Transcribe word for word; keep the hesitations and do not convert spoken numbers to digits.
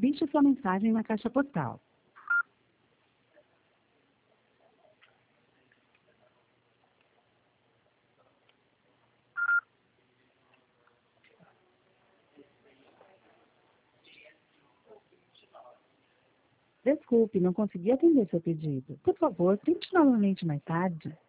Deixe sua mensagem na caixa postal. Desculpe, não consegui atender seu pedido. Por favor, tente novamente mais tarde.